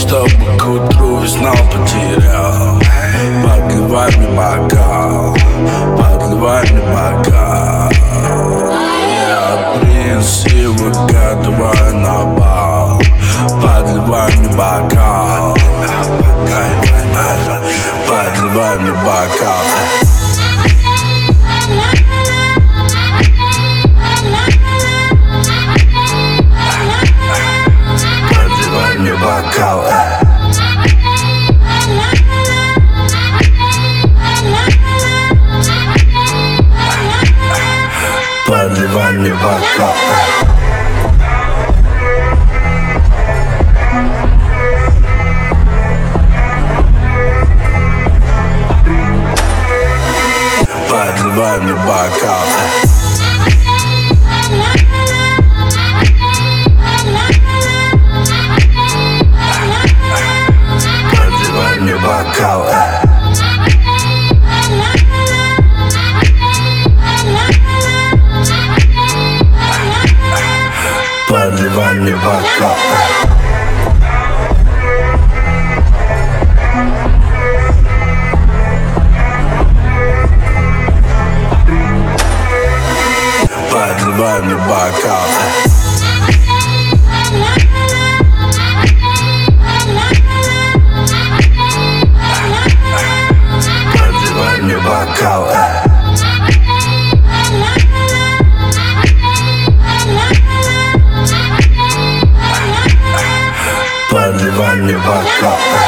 чтобы к утру весну потерял. Подливай мне бокал, подливай мне бокал. Я принц и выкатывай на бал. Подливай мне бокал, подливай мне бокал. Подливай мне бокал. Подливай мне бокал. Подливай мне бокал. Подливай мне бокал. Подливай мне бокал. Подливай мне бокал. Подливай мне бокал. Подливай мне бокал.